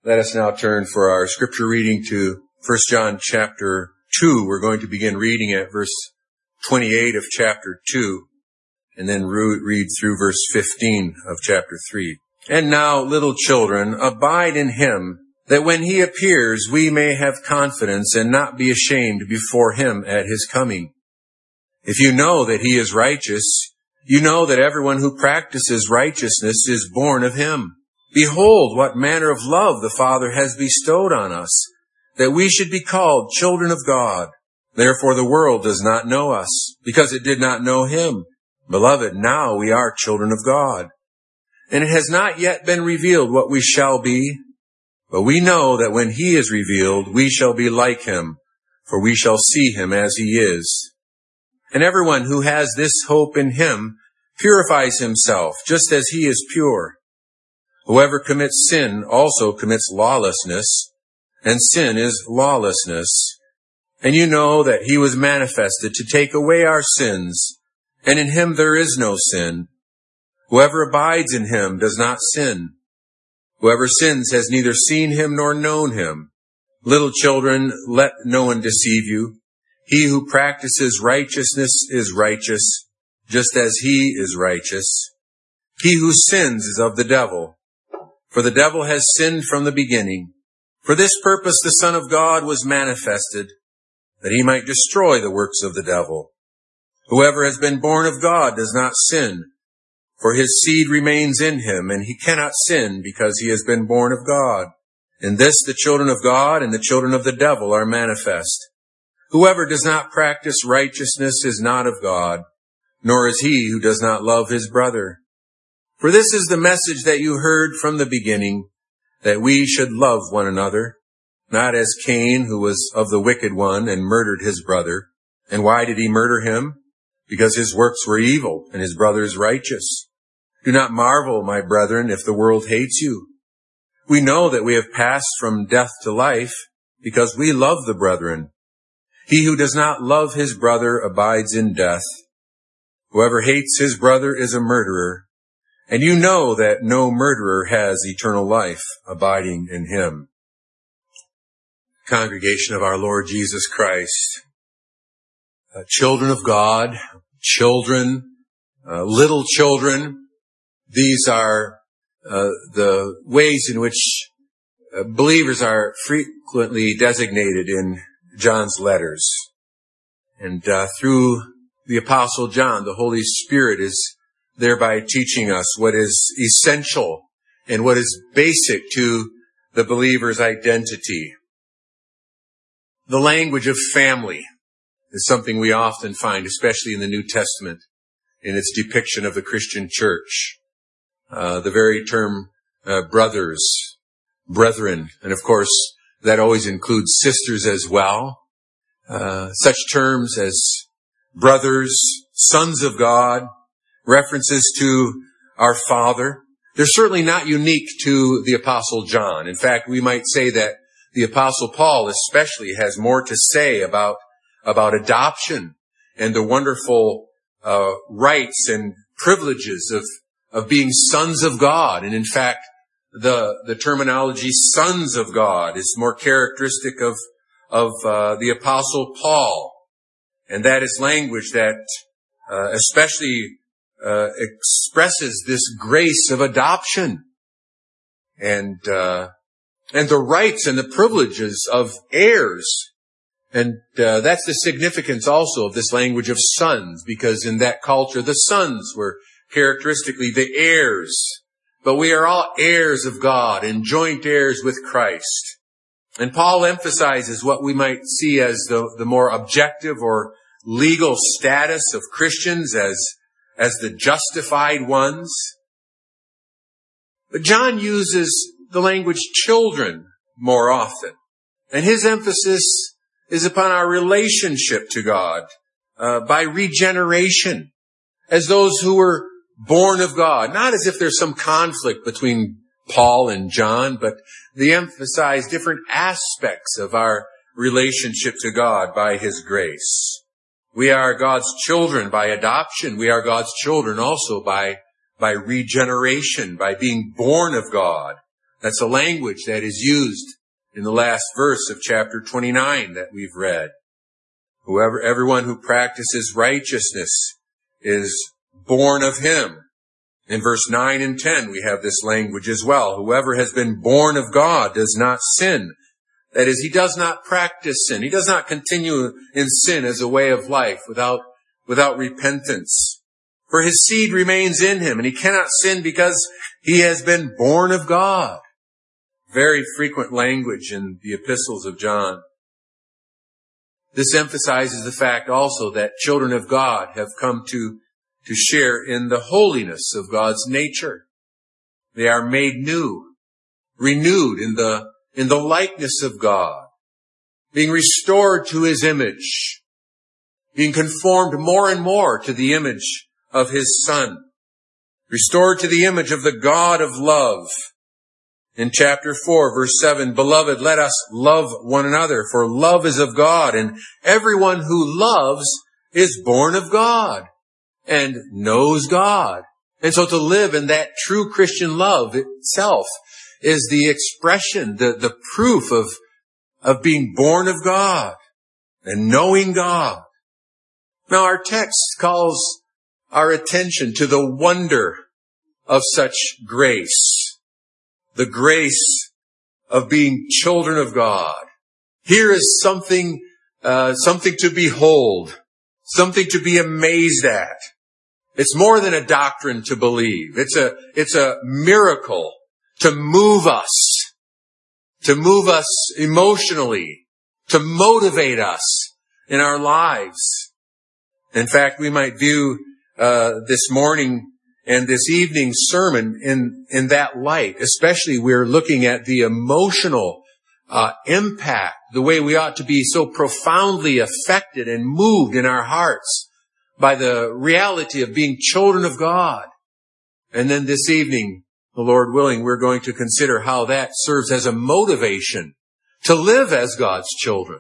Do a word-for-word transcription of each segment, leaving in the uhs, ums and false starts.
Let us now turn for our scripture reading to First John chapter two. We're going to begin reading at verse twenty-eight of chapter two, and then read through verse fifteen of chapter three. And now, little children, abide in him, that when he appears, we may have confidence and not be ashamed before him at his coming. If you know that he is righteous, you know that everyone who practices righteousness is born of him. Behold, what manner of love the Father has bestowed on us, that we should be called children of God. Therefore the world does not know us, because it did not know him. Beloved, now we are children of God. And it has not yet been revealed what we shall be, but we know that when he is revealed, we shall be like him, for we shall see him as he is. And everyone who has this hope in him purifies himself, just as he is pure. Whoever commits sin also commits lawlessness, and sin is lawlessness. And you know that he was manifested to take away our sins, and in him there is no sin. Whoever abides in him does not sin. Whoever sins has neither seen him nor known him. Little children, let no one deceive you. He who practices righteousness is righteous, just as he is righteous. He who sins is of the devil, for the devil has sinned from the beginning. For this purpose the Son of God was manifested, that he might destroy the works of the devil. Whoever has been born of God does not sin, for his seed remains in him, and he cannot sin because he has been born of God. In this the children of God and the children of the devil are manifest. Whoever does not practice righteousness is not of God, nor is he who does not love his brother. For this is the message that you heard from the beginning, that we should love one another, not as Cain, who was of the wicked one and murdered his brother. And why did he murder him? Because his works were evil and his brother's righteous. Do not marvel, my brethren, if the world hates you. We know that we have passed from death to life because we love the brethren. He who does not love his brother abides in death. Whoever hates his brother is a murderer, and you know that no murderer has eternal life abiding in him. Congregation of our Lord Jesus Christ, uh, children of God, children, uh, little children, these are uh, the ways in which uh, believers are frequently designated in John's letters. And uh, through the Apostle John, the Holy Spirit is thereby teaching us what is essential and what is basic to the believer's identity. The language of family is something we often find, especially in the New Testament, in its depiction of the Christian church. Uh, the very term uh, brothers, brethren, and of course that always includes sisters as well. Uh, such terms as brothers, sons of God, references to our Father. They're certainly not unique to the Apostle John. In fact, we might say that the Apostle Paul especially has more to say about, about adoption and the wonderful uh, rights and privileges of, of being sons of God. And in fact, the, the terminology sons of God is more characteristic of, of uh, the Apostle Paul. And that is language that uh, especially Uh, expresses this grace of adoption and uh, and the rights and the privileges of heirs. And uh, that's the significance also of this language of sons, because in that culture the sons were characteristically the heirs. But we are all heirs of God and joint heirs with Christ. And Paul emphasizes what we might see as the, the more objective or legal status of Christians as as the justified ones. But John uses the language children more often. And his emphasis is upon our relationship to God uh, by regeneration, as those who were born of God. Not as if there's some conflict between Paul and John, but they emphasize different aspects of our relationship to God by his grace. We are God's children by adoption. We are God's children also by, by regeneration, by being born of God. That's a language that is used in the last verse of chapter twenty-nine that we've read. Whoever, everyone who practices righteousness is born of him. In verse nine and ten, we have this language as well. Whoever has been born of God does not sin. That is, he does not practice sin. He does not continue in sin as a way of life without, without repentance. For his seed remains in him, and he cannot sin because he has been born of God. Very frequent language in the epistles of John. This emphasizes the fact also that children of God have come to, to share in the holiness of God's nature. They are made new, renewed in the, in the likeness of God, being restored to his image, being conformed more and more to the image of his Son, restored to the image of the God of love. In chapter four, verse seven, Beloved, let us love one another, for love is of God, and everyone who loves is born of God and knows God. And so to live in that true Christian love itself is the expression, the, the proof of, of being born of God and knowing God. Now our text calls our attention to the wonder of such grace. The grace of being children of God. Here is something, uh, something to behold, something to be amazed at. It's more than a doctrine to believe. It's a, it's a miracle to move us, to move us emotionally, to motivate us in our lives. In fact, we might view, uh, this morning and this evening's sermon in, in that light. Especially we're looking at the emotional uh, impact, the way we ought to be so profoundly affected and moved in our hearts by the reality of being children of God. And then this evening, the Lord willing, we're going to consider how that serves as a motivation to live as God's children.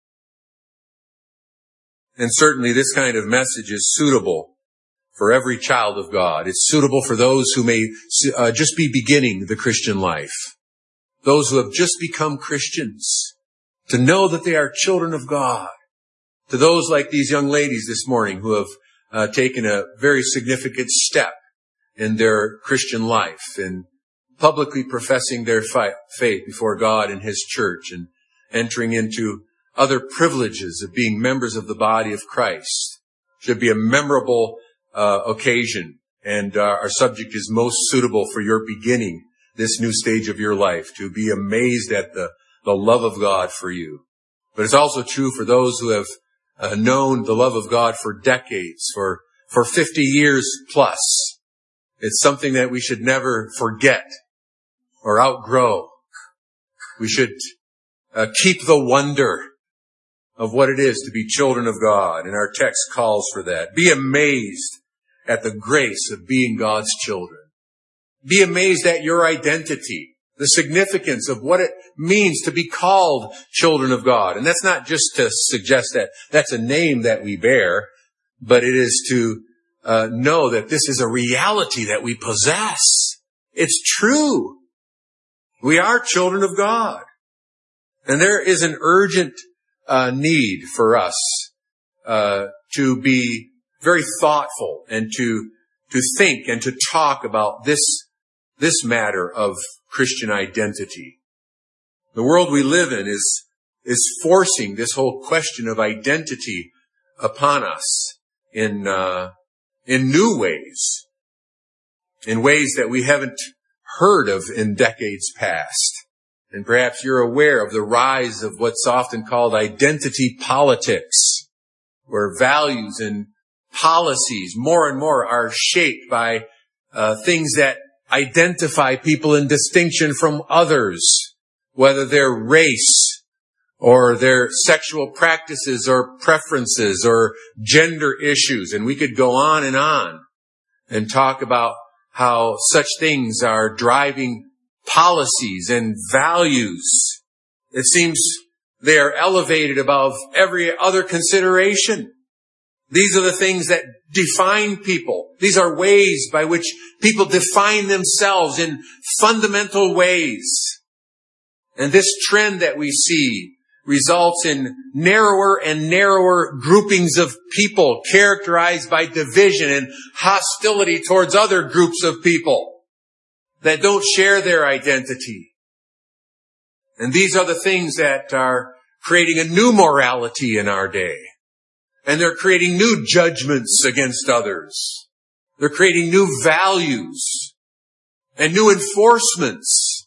And certainly this kind of message is suitable for every child of God. It's suitable for those who may uh, just be beginning the Christian life. Those who have just become Christians. To know that they are children of God. To those like these young ladies this morning who have uh, taken a very significant step in their Christian life and publicly professing their fi- faith before God and His church and entering into other privileges of being members of the body of Christ. Should be a memorable Uh, occasion, and uh, our subject is most suitable for your beginning this new stage of your life, to be amazed at the, the love of God for you. But it's also true for those who have uh, known the love of God for decades, for, for fifty years plus. It's something that we should never forget or outgrow. We should uh, keep the wonder of what it is to be children of God, and our text calls for that. Be amazed at the grace of being God's children. Be amazed at your identity, the significance of what it means to be called children of God. And that's not just to suggest that that's a name that we bear, but it is to uh, know that this is a reality that we possess. It's true. We are children of God. And there is an urgent uh, need for us uh, to be very thoughtful and to, to think and to talk about this, this matter of Christian identity. The world we live in is, is forcing this whole question of identity upon us in, uh, in new ways, in ways that we haven't heard of in decades past. And perhaps you're aware of the rise of what's often called identity politics, where values and policies more and more are shaped by uh, things that identify people in distinction from others, whether their race or their sexual practices or preferences or gender issues. And we could go on and on and talk about how such things are driving policies and values. It seems they are elevated above every other consideration. These are the things that define people. These are ways by which people define themselves in fundamental ways. And this trend that we see results in narrower and narrower groupings of people characterized by division and hostility towards other groups of people that don't share their identity. And these are the things that are creating a new morality in our day. And they're creating new judgments against others. They're creating new values and new enforcements.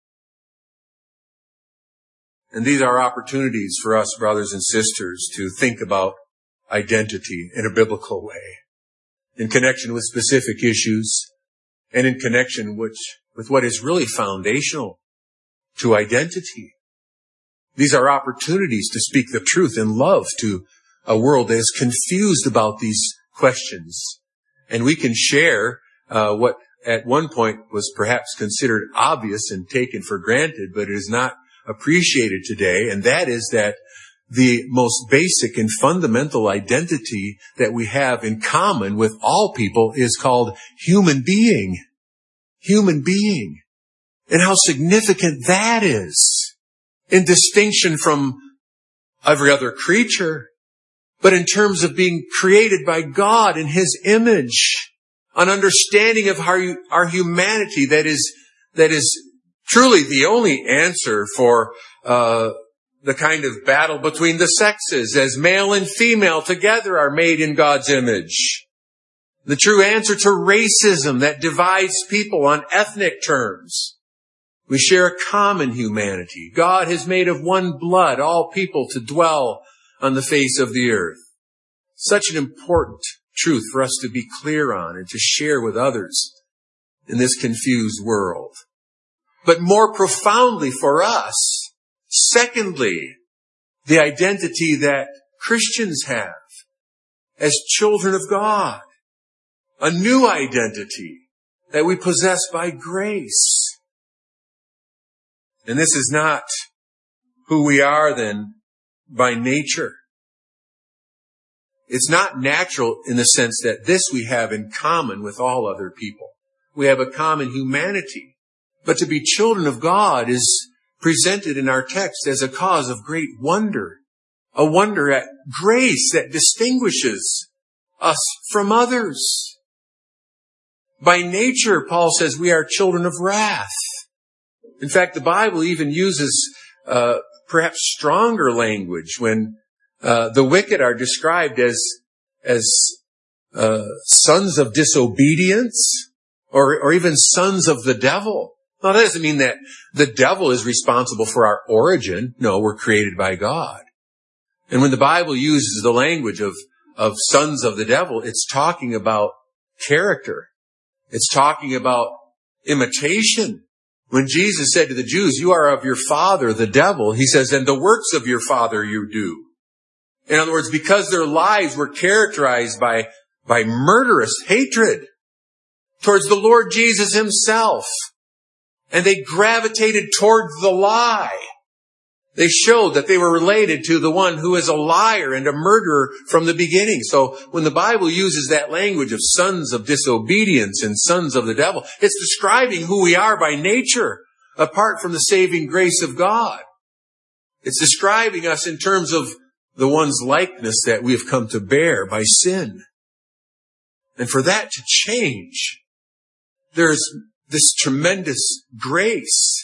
And these are opportunities for us, brothers and sisters, to think about identity in a biblical way, in connection with specific issues, and in connection with, with what is really foundational to identity. These are opportunities to speak the truth in love to a world that is confused about these questions. And we can share uh, what at one point was perhaps considered obvious and taken for granted, but it is not appreciated today, and that is that the most basic and fundamental identity that we have in common with all people is called human being. Human being. And how significant that is in distinction from every other creature, but in terms of being created by God in His image, an understanding of our, our humanity that is, that is truly the only answer for uh the kind of battle between the sexes, as male and female together are made in God's image. The true answer to racism that divides people on ethnic terms. We share a common humanity. God has made of one blood all people to dwell on the face of the earth. Such an important truth for us to be clear on and to share with others in this confused world. But more profoundly for us, secondly, the identity that Christians have as children of God. A new identity that we possess by grace. And this is not who we are then by nature. It's not natural in the sense that this we have in common with all other people. We have a common humanity. But to be children of God is presented in our text as a cause of great wonder. A wonder at grace that distinguishes us from others. By nature, Paul says, we are children of wrath. In fact, the Bible even uses uh, perhaps stronger language when uh, the wicked are described as as uh, sons of disobedience or, or even sons of the devil. Now, that doesn't mean that the devil is responsible for our origin. No, we're created by God. And when the Bible uses the language of, of sons of the devil, it's talking about character. It's talking about imitation. When Jesus said to the Jews, you are of your father, the devil, he says, and the works of your father you do. In other words, because their lives were characterized by, by murderous hatred towards the Lord Jesus himself. And they gravitated towards the lie. They showed that they were related to the one who is a liar and a murderer from the beginning. So when the Bible uses that language of sons of disobedience and sons of the devil, it's describing who we are by nature, apart from the saving grace of God. It's describing us in terms of the one's likeness that we have come to bear by sin. And for that to change, there's this tremendous grace.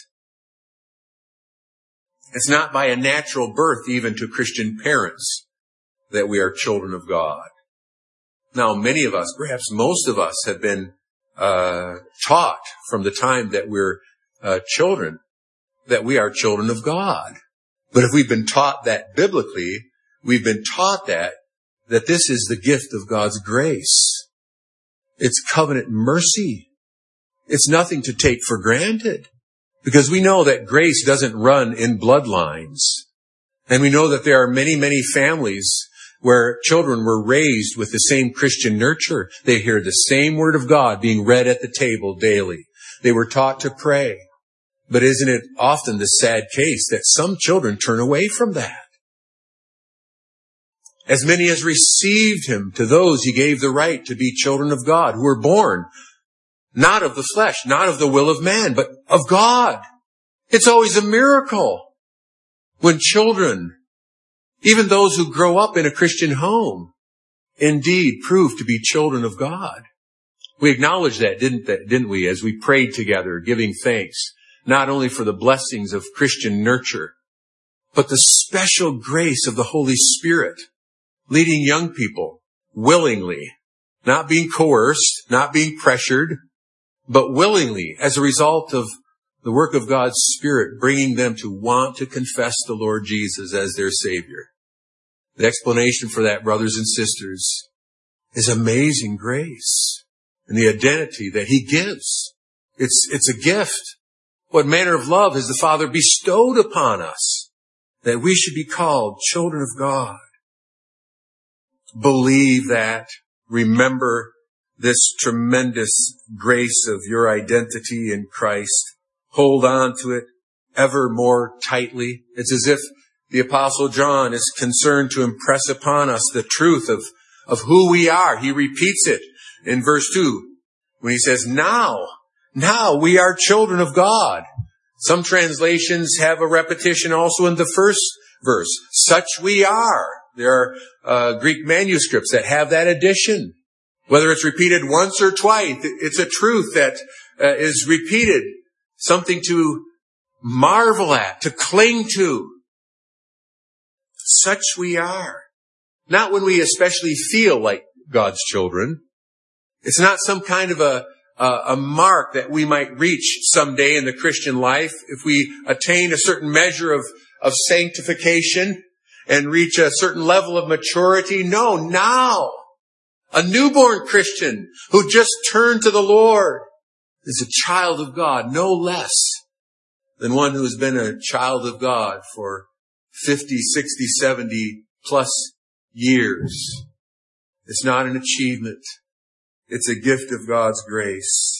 It's not by a natural birth, even to Christian parents, that we are children of God. Now, many of us, perhaps most of us, have been uh, taught from the time that we're uh, children that we are children of God. But if we've been taught that biblically, we've been taught that, that this is the gift of God's grace. It's covenant mercy. It's nothing to take for granted. Because we know that grace doesn't run in bloodlines. And we know that there are many, many families where children were raised with the same Christian nurture. They hear the same word of God being read at the table daily. They were taught to pray. But isn't it often the sad case that some children turn away from that? As many as received him, to those he gave the right to be children of God, who were born not of the flesh, not of the will of man, but of God. It's always a miracle when children, even those who grow up in a Christian home, indeed prove to be children of God. We acknowledged that, didn't that, didn't we, as we prayed together, giving thanks, not only for the blessings of Christian nurture, but the special grace of the Holy Spirit, leading young people willingly, not being coerced, not being pressured, but willingly as a result of the work of God's Spirit, bringing them to want to confess the Lord Jesus as their Savior. The explanation for that, brothers and sisters, is amazing grace and the identity that he gives. It's, it's a gift. What manner of love has the Father bestowed upon us that we should be called children of God? Believe that. Remember this tremendous grace of your identity in Christ. Hold on to it ever more tightly. It's as if the Apostle John is concerned to impress upon us the truth of, of who we are. He repeats it in verse two when he says, now, now we are children of God. Some translations have a repetition also in the first verse. Such we are. There are uh, Greek manuscripts that have that addition. Whether it's repeated once or twice, it's a truth that uh, is repeated. Something to marvel at, to cling to. Such we are. Not when we especially feel like God's children. It's not some kind of a, a, a mark that we might reach someday in the Christian life if we attain a certain measure of, of sanctification and reach a certain level of maturity. No, now, a newborn Christian who just turned to the Lord is a child of God, no less than one who has been a child of God for fifty, sixty, seventy plus years. It's not an achievement. It's a gift of God's grace.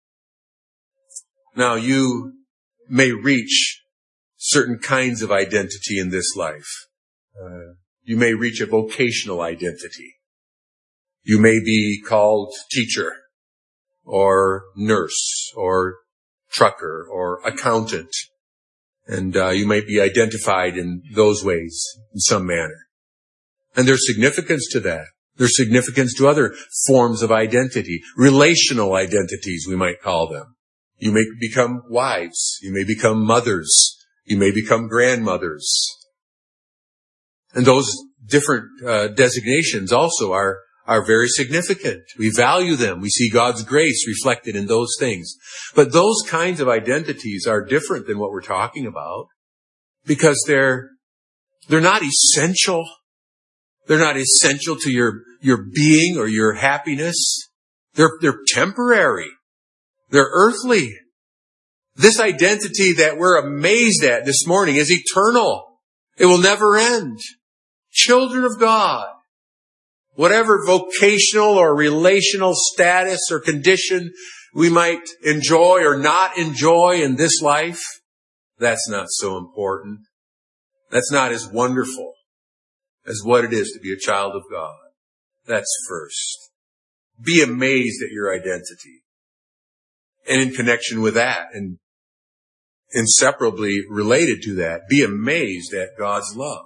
Now, you may reach certain kinds of identity in this life. Uh, you may reach a vocational identity. You may be called teacher or nurse or trucker or accountant. And uh, you might be identified in those ways in some manner. And there's significance to that. There's significance to other forms of identity, relational identities, we might call them. You may become wives. You may become mothers. You may become grandmothers. And those different uh, designations also are, are very significant. We value them. We see God's grace reflected in those things. But those kinds of identities are different than what we're talking about because they're, they're not essential. They're not essential to your, your being or your happiness. They're, they're temporary. They're earthly. This identity that we're amazed at this morning is eternal. It will never end. Children of God. Whatever vocational or relational status or condition we might enjoy or not enjoy in this life, that's not so important. That's not as wonderful as what it is to be a child of God. That's first. Be amazed at your identity. And in connection with that, and inseparably related to that, be amazed at God's love.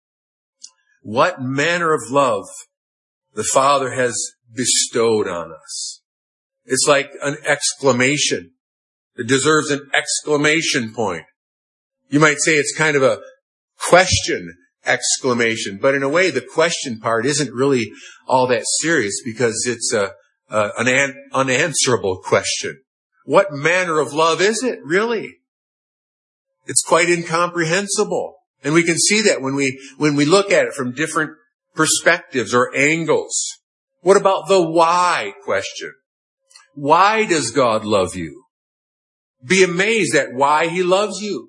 What manner of love the Father has bestowed on us. It's like an exclamation. It deserves an exclamation point. You might say it's kind of a question exclamation, but in a way the question part isn't really all that serious because it's a, a an, an unanswerable question. What manner of love is it, really? It's quite incomprehensible. And we can see that when we, when we look at it from different perspectives or angles. What about the why question? Why does God love you? Be amazed at why He loves you.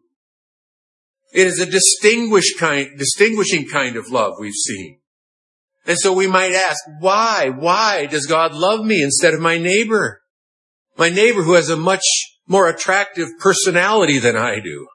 It is a distinguished kind, distinguishing kind of love we've seen. And so we might ask, why? Why does God love me instead of my neighbor? My neighbor who has a much more attractive personality than I do.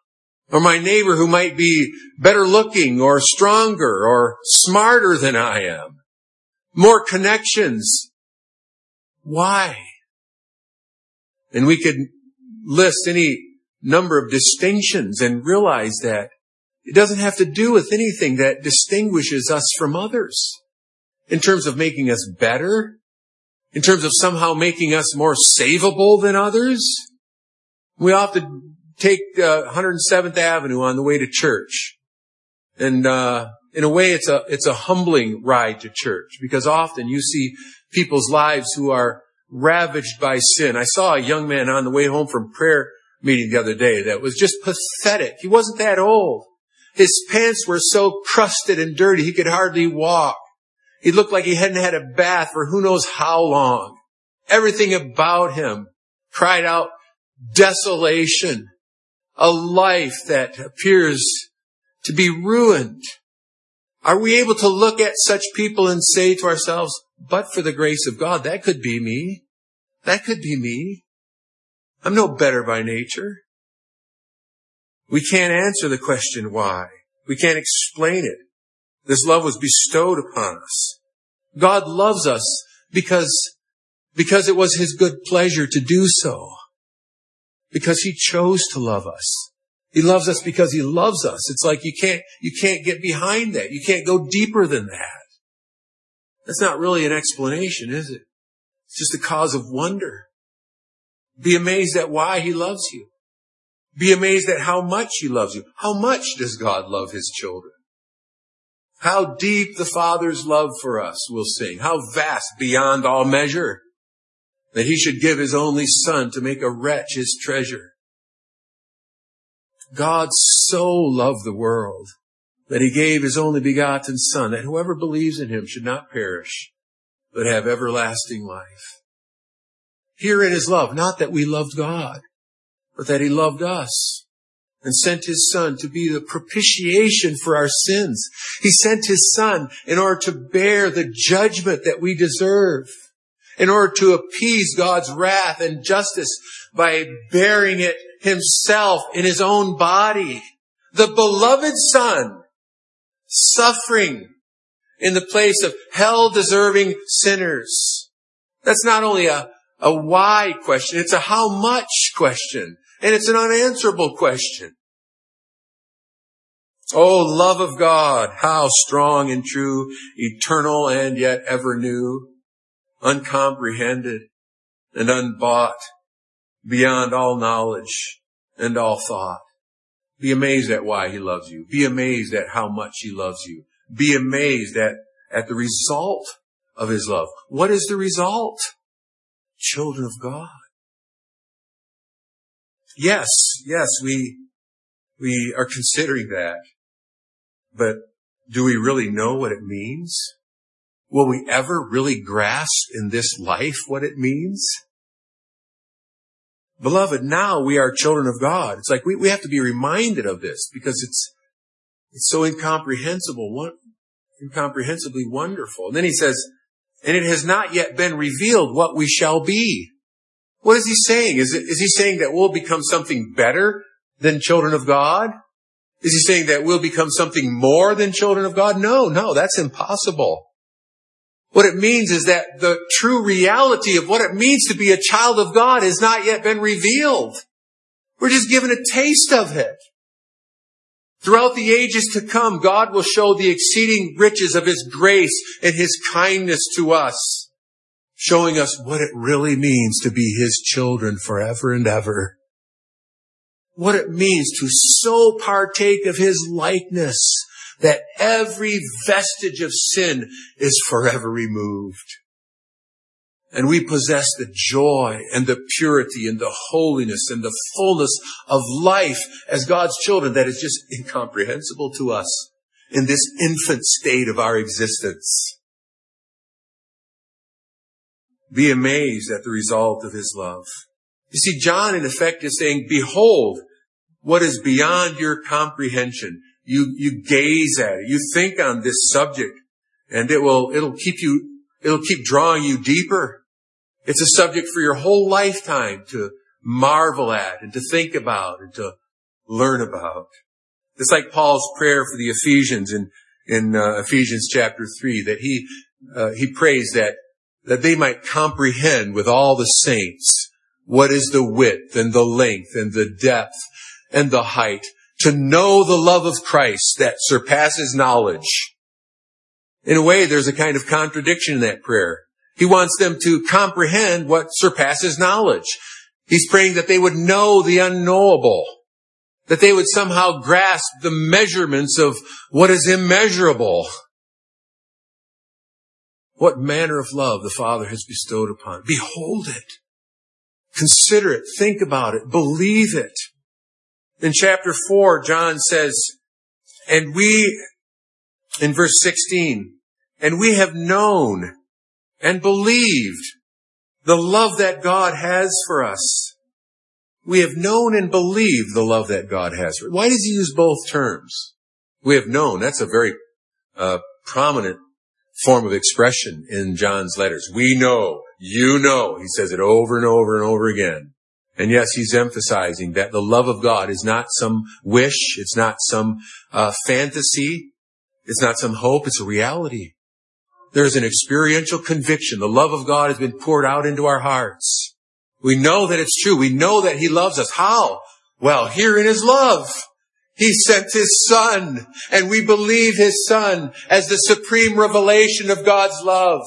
Or my neighbor who might be better looking or stronger or smarter than I am. More connections. Why? And we could list any number of distinctions and realize that it doesn't have to do with anything that distinguishes us from others. In terms of making us better, in terms of somehow making us more savable than others. We often take uh, one hundred seventh Avenue on the way to church. And uh in a way, it's a it's a humbling ride to church, because often you see people's lives who are ravaged by sin. I saw a young man on the way home from prayer meeting the other day that was just pathetic. He wasn't that old. His pants were so crusted and dirty he could hardly walk. He looked like he hadn't had a bath for who knows how long. Everything about him cried out desolation, a life that appears to be ruined. Are we able to look at such people and say to ourselves, but for the grace of God, that could be me. That could be me. I'm no better by nature. We can't answer the question why. We can't explain it. This love was bestowed upon us. God loves us because, because it was His good pleasure to do so. Because He chose to love us. He loves us because He loves us. It's like you can't, you can't get behind that. You can't go deeper than that. That's not really an explanation, is it? It's just a cause of wonder. Be amazed at why He loves you. Be amazed at how much He loves you. How much does God love His children? How deep the Father's love for us, we'll sing. How vast beyond all measure, that He should give His only Son to make a wretch His treasure. God so loved the world that He gave His only begotten Son, that whoever believes in Him should not perish, but have everlasting life. Herein is love, not that we loved God, but that He loved us and sent His Son to be the propitiation for our sins. He sent His Son in order to bear the judgment that we deserve, in order to appease God's wrath and justice by bearing it Himself in His own body. The beloved Son suffering in the place of hell-deserving sinners. That's not only a, a why question, it's a how much question. And it's an unanswerable question. Oh, love of God, how strong and true, eternal and yet ever new, uncomprehended and unbought, beyond all knowledge and all thought. Be amazed at why He loves you. Be amazed at how much He loves you. Be amazed at, at the result of His love. What is the result? Children of God. Yes, yes, we, we are considering that. But do we really know what it means? Will we ever really grasp in this life what it means? Beloved, now we are children of God. It's like we, we have to be reminded of this because it's, it's so incomprehensible, incomprehensibly wonderful. And then he says, and it has not yet been revealed what we shall be. What is he saying? Is it, is he saying that we'll become something better than children of God? Is he saying that we'll become something more than children of God? No, no, that's impossible. What it means is that the true reality of what it means to be a child of God has not yet been revealed. We're just given a taste of it. Throughout the ages to come, God will show the exceeding riches of His grace and His kindness to us, showing us what it really means to be His children forever and ever. What it means to so partake of His likeness that every vestige of sin is forever removed. And we possess the joy and the purity and the holiness and the fullness of life as God's children that is just incomprehensible to us in this infant state of our existence. Be amazed at the result of His love. You see, John in effect is saying, behold what is beyond your comprehension. You, you gaze at it. You think on this subject and it will, it'll keep you, it'll keep drawing you deeper. It's a subject for your whole lifetime to marvel at and to think about and to learn about. It's like Paul's prayer for the Ephesians in, in uh, Ephesians chapter three, that he, uh, he prays that, that they might comprehend with all the saints what is the width and the length and the depth and the height, to know the love of Christ that surpasses knowledge. In a way, there's a kind of contradiction in that prayer. He wants them to comprehend what surpasses knowledge. He's praying that they would know the unknowable, that they would somehow grasp the measurements of what is immeasurable. What manner of love the Father has bestowed upon. Behold it. Consider it. Think about it. Believe it. In chapter four, John says, and we, in verse sixteen, and we have known and believed the love that God has for us. We have known and believed the love that God has for us. Why does he use both terms? We have known. That's a very uh, prominent form of expression in John's letters. We know. You know. He says it over and over and over again. And yes, he's emphasizing that the love of God is not some wish. It's not some uh, fantasy. It's not some hope. It's a reality. There's an experiential conviction. The love of God has been poured out into our hearts. We know that it's true. We know that he loves us. How? Well, here in his love. He sent his Son, and we believe his Son as the supreme revelation of God's love.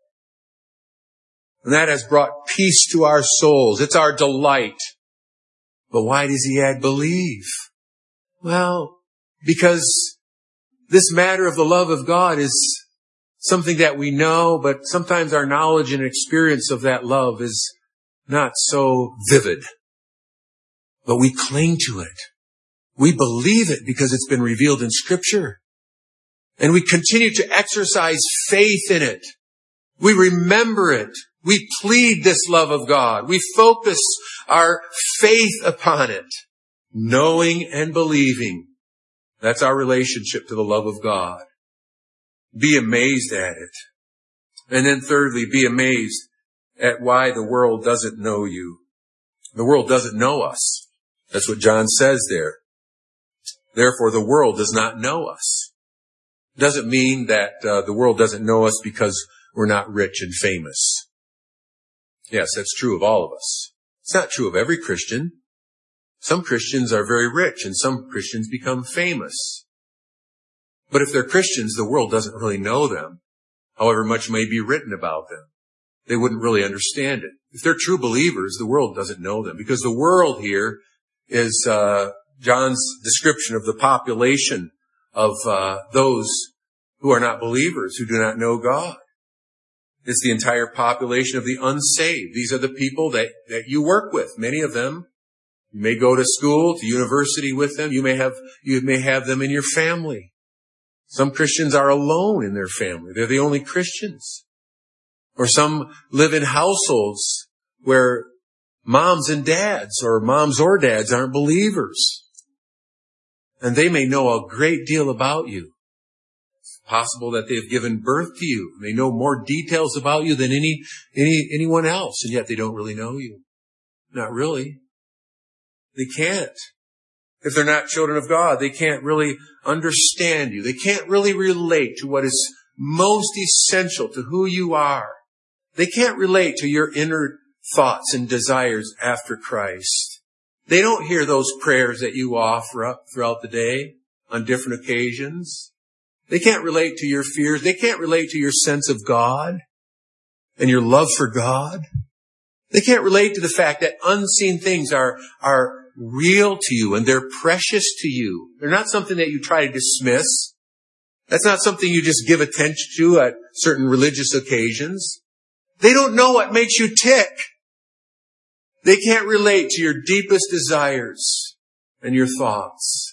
And that has brought peace to our souls. It's our delight. But why does he add believe? Well, because this matter of the love of God is something that we know, but sometimes our knowledge and experience of that love is not so vivid. But we cling to it. We believe it because it's been revealed in Scripture. And we continue to exercise faith in it. We remember it. We plead this love of God. We focus our faith upon it, knowing and believing. That's our relationship to the love of God. Be amazed at it. And then thirdly, be amazed at why the world doesn't know you. The world doesn't know us. That's what John says there. Therefore, the world does not know us. It doesn't mean that uh, the world doesn't know us because we're not rich and famous. Yes, that's true of all of us. It's not true of every Christian. Some Christians are very rich and some Christians become famous. But if they're Christians, the world doesn't really know them, however much may be written about them. They wouldn't really understand it. If they're true believers, the world doesn't know them, because the world here is uh John's description of the population of uh those who are not believers, who do not know God. It's the entire population of the unsaved. These are the people that, that you work with. Many of them, you may go to school, to university with them. You may have, you may have them in your family. Some Christians are alone in their family. They're the only Christians. Or some live in households where moms and dads, or moms or dads, aren't believers. And they may know a great deal about you. It's possible that they've given birth to you. They know more details about you than any, any, anyone else, and yet they don't really know you. Not really. They can't. If they're not children of God, they can't really understand you. They can't really relate to what is most essential to who you are. They can't relate to your inner thoughts and desires after Christ. They don't hear those prayers that you offer up throughout the day on different occasions. They can't relate to your fears. They can't relate to your sense of God and your love for God. They can't relate to the fact that unseen things are, are real to you and they're precious to you. They're not something that you try to dismiss. That's not something you just give attention to at certain religious occasions. They don't know what makes you tick. They can't relate to your deepest desires and your thoughts.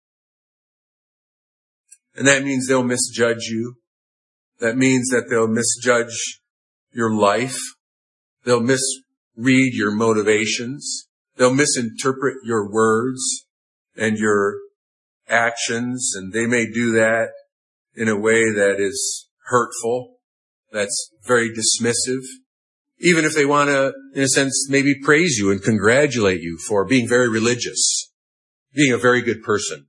And that means they'll misjudge you. That means that they'll misjudge your life. They'll misread your motivations. They'll misinterpret your words and your actions. And they may do that in a way that is hurtful, that's very dismissive. Even if they want to, in a sense, maybe praise you and congratulate you for being very religious. being a very good person.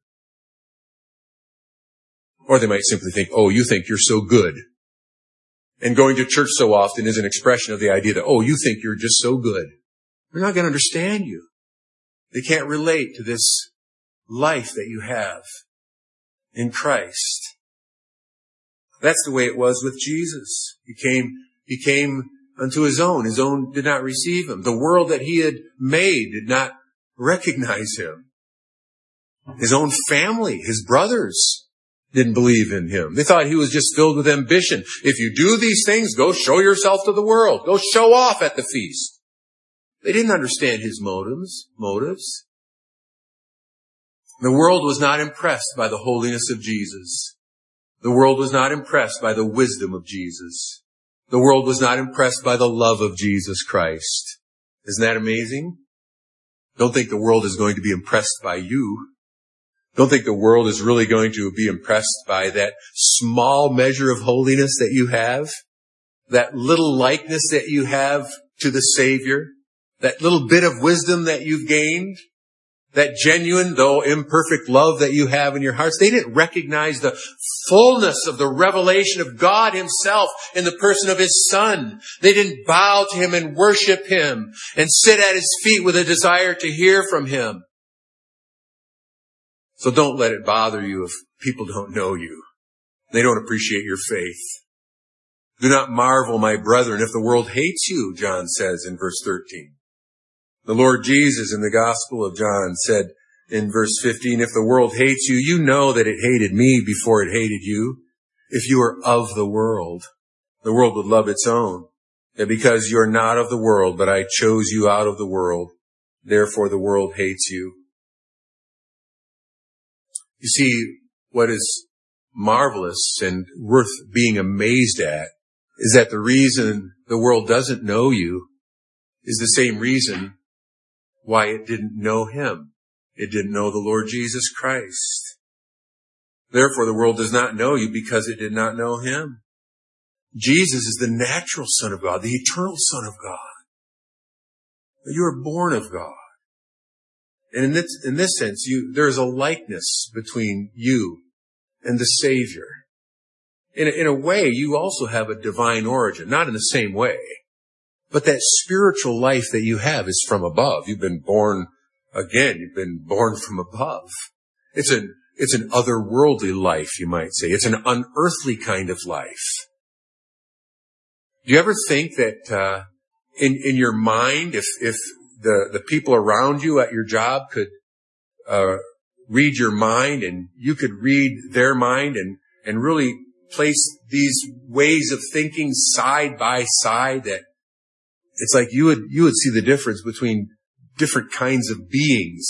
Or they might simply think, oh, you think you're so good. And going to church so often is an expression of the idea that, oh, you think you're just so good. They're not going to understand you. They can't relate to this life that you have in Christ. That's the way it was with Jesus. He came, he came unto his own. His own did not receive him. The world that he had made did not recognize him. His own family, his brothers, didn't believe in him. They thought he was just filled with ambition. If you do these things, go show yourself to the world. Go show off at the feast. They didn't understand his motives, motives. The world was not impressed by the holiness of Jesus. The world was not impressed by the wisdom of Jesus. The world was not impressed by the love of Jesus Christ. Isn't that amazing? Don't think the world is going to be impressed by you. Don't think the world is really going to be impressed by that small measure of holiness that you have, that little likeness that you have to the Savior, that little bit of wisdom that you've gained, that genuine, though imperfect love that you have in your hearts. They didn't recognize the fullness of the revelation of God himself in the person of his Son. They didn't bow to him and worship him and sit at his feet with a desire to hear from him. So don't let it bother you if people don't know you. They don't appreciate your faith. Do not marvel, my brethren, if the world hates you, John says in verse thirteen. The Lord Jesus in the Gospel of John said in verse fifteen, if the world hates you, you know that it hated me before it hated you. If you are of the world, the world would love its own. That because you are not of the world, but I chose you out of the world, therefore the world hates you. You see, what is marvelous and worth being amazed at is that the reason the world doesn't know you is the same reason why it didn't know him. It didn't know the Lord Jesus Christ. Therefore, the world does not know you because it did not know him. Jesus is the natural Son of God, the eternal Son of God. You are born of God. And in this, in this sense, you, there is a likeness between you and the Savior. In a, in a way, you also have a divine origin, not in the same way. But that spiritual life that you have is from above. You've been born again. You've been born from above. It's an, it's an otherworldly life, you might say. It's an unearthly kind of life. Do you ever think that, uh, in, in your mind, if, if the, the people around you at your job could, uh, read your mind and you could read their mind and, and really place these ways of thinking side by side, that it's like you would, you would see the difference between different kinds of beings.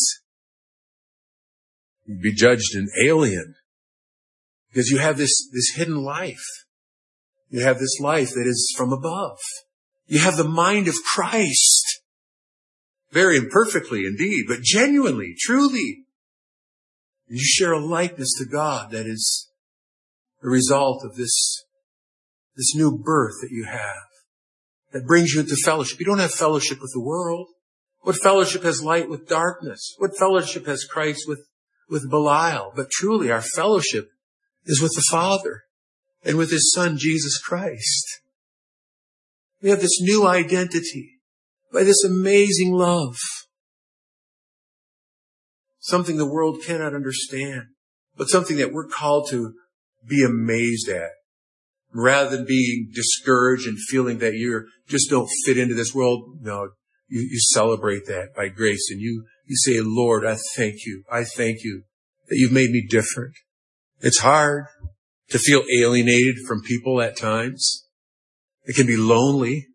You'd be judged an alien because you have this, this hidden life. You have this life that is from above. You have the mind of Christ. Very imperfectly indeed, but genuinely, truly. You share a likeness to God that is the result of this, this new birth that you have, that brings you into fellowship. You don't have fellowship with the world. What fellowship has light with darkness? What fellowship has Christ with, with Belial? But truly, our fellowship is with the Father and with his Son, Jesus Christ. We have this new identity by this amazing love. Something the world cannot understand, but something that we're called to be amazed at. Rather than being discouraged and feeling that you just don't fit into this world, no, you, you celebrate that by grace and you, you say, Lord, I thank you. I thank you that you've made me different. It's hard to feel alienated from people at times. It can be lonely.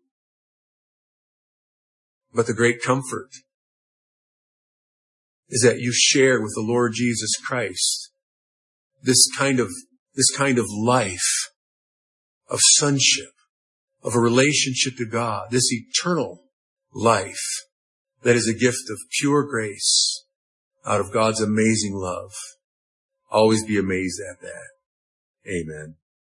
But the great comfort is that you share with the Lord Jesus Christ this kind of, this kind of life of sonship, of a relationship to God, this eternal life that is a gift of pure grace out of God's amazing love. Always be amazed at that. Amen.